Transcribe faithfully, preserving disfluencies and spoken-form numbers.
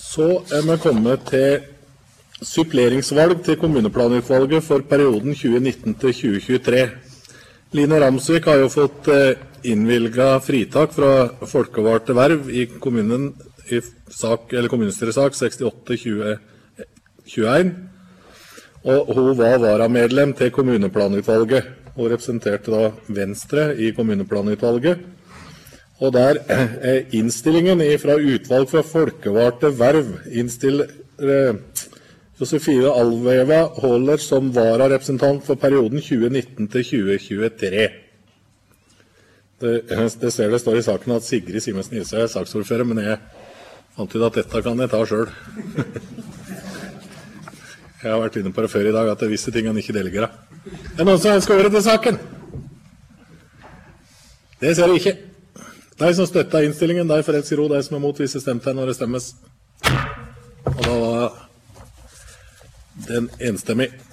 Så er vi kommet til suppleringsvalg til kommuneplanutvalget for perioden tjue nitten til tjue tjuetre. Line Ramsvik har jo fått innvilget fritak fra folkevalgte verv i kommunen i sak, eller kommunestyresak sekstiåtte tjue tjueen, og hun var varamedlem til kommuneplanutvalget. Hun representerte da Venstre i kommuneplanutvalget. Og der er innstillingen fra utvalg fra folkevalgte verv innstiller eh, Josefine Alveva Håler som vararepresentant for perioden tjue nitten til tjue tjuetre. Det, det ser det står i saken at Sigrid Simensen Nilsen er saksordfører, men jeg antyder at dette kan jeg ta selv. Jeg har vært inne på det før i dag at det er visse ting han ikke delegerer. Er det noen som ønsker ordet til saken? Det ser jeg ikke. De som støtter innstillingen, de får elsker ro, de som er mot visse stemte når det stemmes. Og da var den enstemmig.